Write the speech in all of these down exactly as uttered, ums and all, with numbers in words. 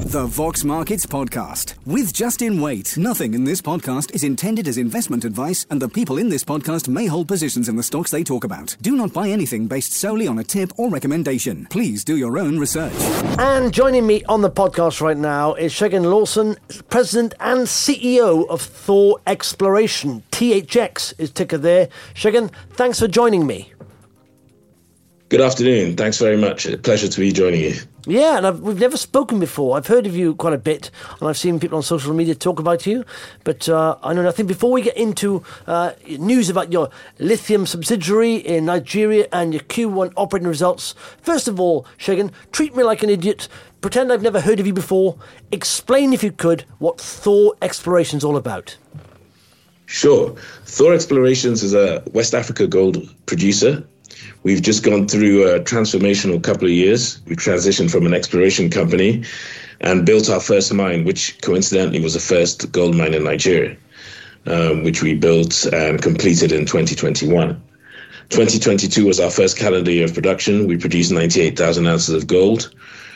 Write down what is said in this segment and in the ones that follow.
The Vox Markets Podcast with Justin Waite. Nothing in this podcast is intended as investment advice, and the people in this podcast may hold positions in the stocks they talk about. Do not buy anything based solely on a tip or recommendation. Please do your own research. And joining me on the podcast right now is Segun Lawson, President and C E O of Thor Exploration. T H X is ticker there. Segun, thanks for joining me. Good afternoon. Thanks very much. A pleasure to be joining you. Yeah, and I've, we've never spoken before. I've heard of you quite a bit, and I've seen people on social media talk about you, but uh, I know nothing. Before we get into uh, news about your lithium subsidiary in Nigeria and your Q one operating results, first of all, Segun, treat me like an idiot. Pretend I've never heard of you before. Explain, if you could, what Thor Exploration's all about. Sure. Thor Explorations is a West Africa gold producer. We've just gone through a transformational couple of years. We transitioned from an exploration company and built our first mine, which coincidentally was the first gold mine in Nigeria, um, which we built and completed in twenty twenty-one. twenty twenty-two was our first calendar year of production. We produced ninety-eight thousand ounces of gold.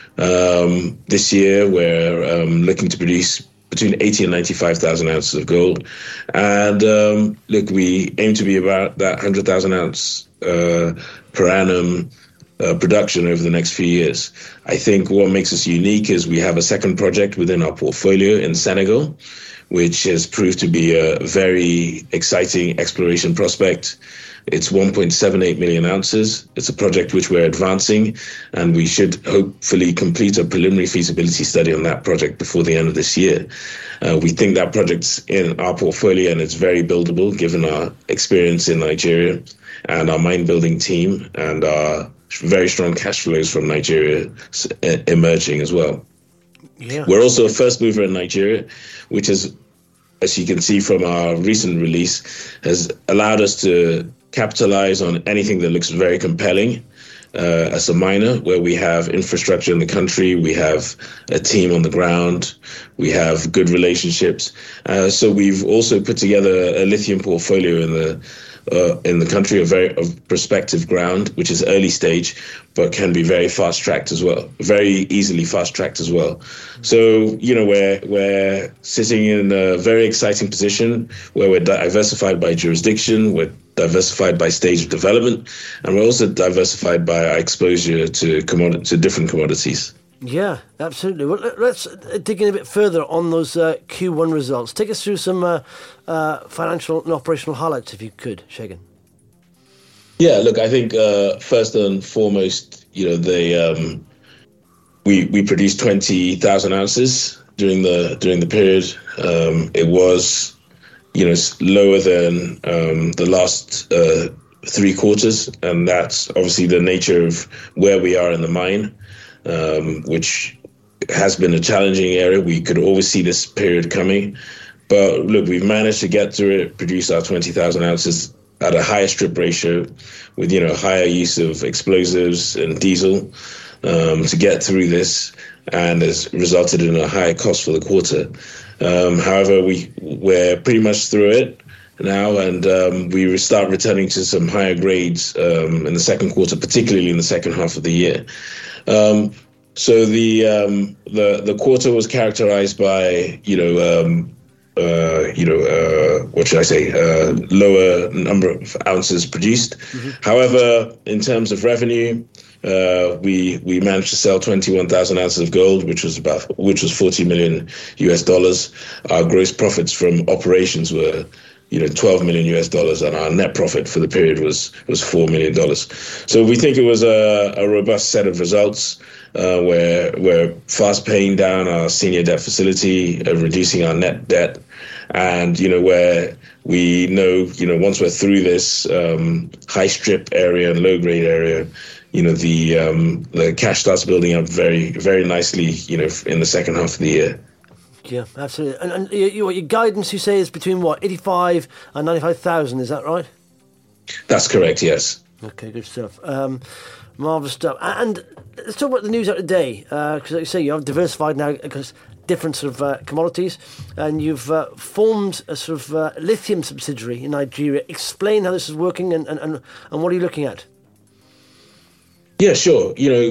Um, this year, we're um, looking to produce between eighty and ninety-five thousand ounces of gold. And um, look, we aim to be about that one hundred thousand ounce uh, per annum uh, production over the next few years. I think what makes us unique is we have a second project within our portfolio in Senegal, which has proved to be a very exciting exploration prospect. It's one point seven eight million ounces. It's a project which we're advancing, and we should hopefully complete a preliminary feasibility study on that project before the end of this year. Uh, we think that project's in our portfolio, and it's very buildable given our experience in Nigeria and our mine building team and our very strong cash flows from Nigeria emerging as well. Yeah. We're also a first mover in Nigeria, which is, as you can see from our recent release, has allowed us to capitalize on anything that looks very compelling uh, as a miner, where we have infrastructure in the country, we have a team on the ground, we have good relationships. Uh, so we've also put together a lithium portfolio in the uh, in the country, a very of prospective ground, which is early stage, but can be very fast tracked as well, very easily fast tracked as well. So, you know, we're, we're sitting in a very exciting position where we're diversified by jurisdiction, we're diversified by stage of development, and we're also diversified by our exposure to commodity, to different commodities. Yeah, absolutely. Well, let's dig in a bit further on those uh, Q one results. Take us through some uh, uh, financial and operational highlights, if you could, Segun. Yeah, look, I think uh, first and foremost, you know, they um, we we produced twenty thousand ounces during the during the period. Um, it was, you know, lower than um, the last uh, three quarters, and that's obviously the nature of where we are in the mine, um, which has been a challenging area. We could always see this period coming, but look, we've managed to get through it, produce our twenty thousand ounces at a higher strip ratio, with, you know, higher use of explosives and diesel um, to get through this, and has resulted in a higher cost for the quarter. Um, however, we, we're pretty much through it now, and um, we start returning to some higher grades um, in the second quarter, particularly in the second half of the year. Um, so the, um, the the quarter was characterized by, you know, um, Uh, you know, uh, what should I say, uh, lower number of ounces produced. Mm-hmm. However, in terms of revenue, uh, we we managed to sell twenty-one thousand ounces of gold, which was about which was forty million U S dollars. Our gross profits from operations were, you know, twelve million U S dollars, and our net profit for the period was was four million dollars. So we think it was a, a robust set of results. Uh, where we're fast paying down our senior debt facility, uh, reducing our net debt, and, you know, where we know, you know, once we're through this um, high strip area and low grade area, you know, the um, the cash starts building up very, very nicely, you know, in the second half of the year. Yeah, absolutely. And, and your, your guidance, you say, is between what, eighty-five and ninety-five thousand? Is that right? That's correct. Yes. Okay, good stuff. Um, Marvellous stuff. And let's talk about the news out today, because, uh, like you say, you have diversified now because different sort of uh, commodities, and you've uh, formed a sort of uh, lithium subsidiary in Nigeria. Explain how this is working, and, and, and, and what are you looking at? Yeah, sure. You know,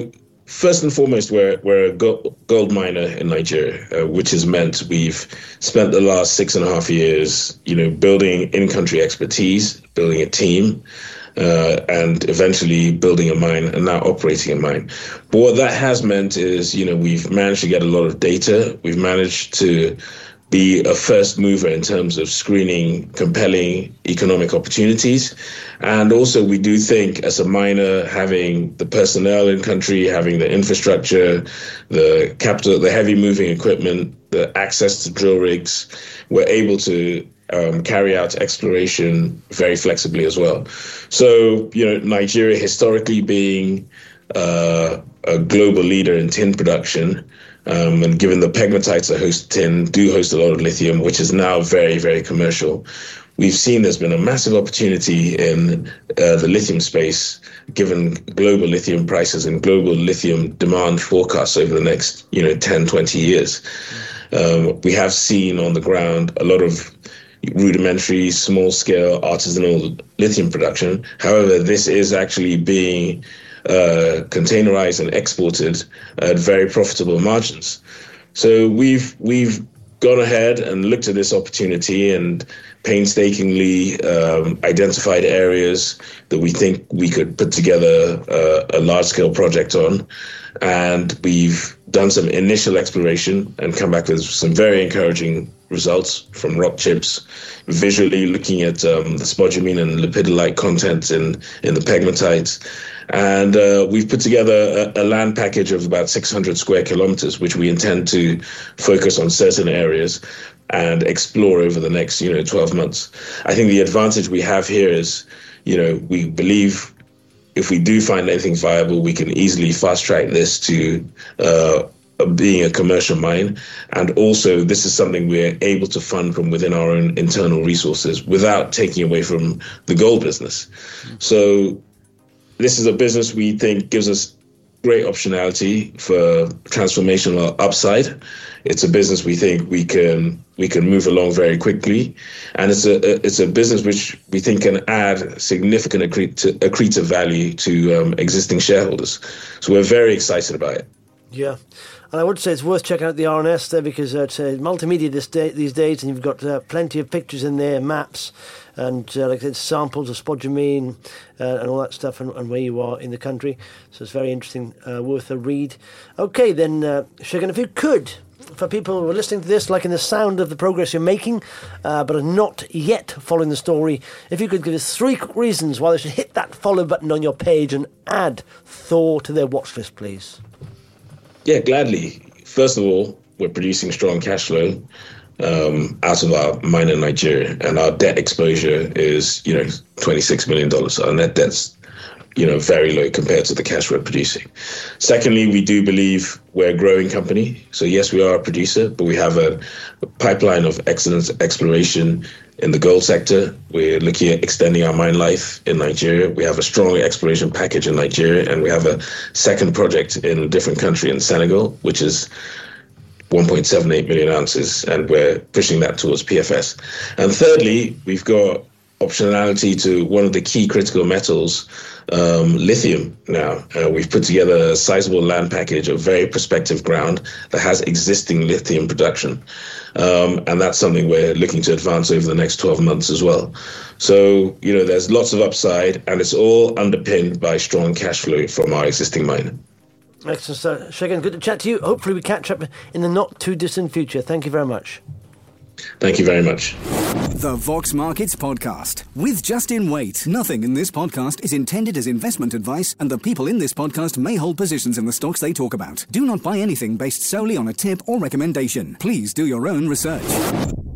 first and foremost, we're, we're a go- gold miner in Nigeria, uh, which has meant we've spent the last six and a half years, you know, building in-country expertise, building a team, uh, and eventually building a mine and now operating a mine. But what that has meant is, you know, we've managed to get a lot of data. We've managed to be a first mover in terms of screening compelling economic opportunities. And also we do think as a miner, having the personnel in country, having the infrastructure, the capital, the heavy moving equipment, the access to drill rigs, we're able to um, carry out exploration very flexibly as well. So, you know, Nigeria historically being uh, a global leader in tin production, Um, and given the pegmatites that host tin do host a lot of lithium, which is now very, very commercial, we've seen there's been a massive opportunity in uh, the lithium space, given global lithium prices and global lithium demand forecasts over the next, you know, ten, twenty years. Um, we have seen on the ground a lot of rudimentary, small-scale, artisanal lithium production. However, this is actually being Uh, containerized and exported at very profitable margins. So we've we've gone ahead and looked at this opportunity and painstakingly um, identified areas that we think we could put together uh, a large-scale project on. And we've done some initial exploration and come back with some very encouraging results from rock chips, visually looking at um, the spodumene and lepidolite content in, in the pegmatites. And uh, we've put together a, a land package of about six hundred square kilometers, which we intend to focus on certain areas and explore over the next, you know, twelve months. I think the advantage we have here is, you know, we believe if we do find anything viable, we can easily fast track this to uh, being a commercial mine. And also, this is something we're able to fund from within our own internal resources without taking away from the gold business. So this is a business we think gives us great optionality for transformational upside. It's a business we think we can we can move along very quickly, and it's a it's a business which we think can add significant accretive, accretive value to um, existing shareholders. So we're very excited about it. Yeah. And I would say it's worth checking out the R N S there, because uh, it's uh, multimedia this day, these days, and you've got uh, plenty of pictures in there, maps, and uh, like I said, samples of spodumene uh, and all that stuff, and, and where you are in the country. So it's very interesting, uh, worth a read. Okay, then, uh, Segun, if you could, for people who are listening to this, liking the sound of the progress you're making, uh, but are not yet following the story, if you could give us three quick reasons why they should hit that follow button on your page and add Thor to their watch list, please. Yeah, gladly. First of all, we're producing strong cash flow um, out of our mine in Nigeria, and our debt exposure is, you know, twenty-six million dollars. Our net debt's, you know, very low compared to the cash we're producing. Secondly, we do believe we're a growing company. So yes, we are a producer, but we have a, a pipeline of excellent exploration in the gold sector. We're looking at extending our mine life in Nigeria. We have a strong exploration package in Nigeria, and we have a second project in a different country in Senegal, which is one point seven eight million ounces, and we're pushing that towards P F S. And thirdly, we've got optionality to one of the key critical metals, um, lithium now. Uh, we've put together a sizable land package of very prospective ground that has existing lithium production. Um, and that's something we're looking to advance over the next twelve months as well. So, you know, there's lots of upside, and it's all underpinned by strong cash flow from our existing mine. Excellent, sir. Segun, good to chat to you. Hopefully we catch up in the not too distant future. Thank you very much. Thank you very much. The Vox Markets Podcast with Justin Waite. Nothing in this podcast is intended as investment advice, and the people in this podcast may hold positions in the stocks they talk about. Do not buy anything based solely on a tip or recommendation. Please do your own research.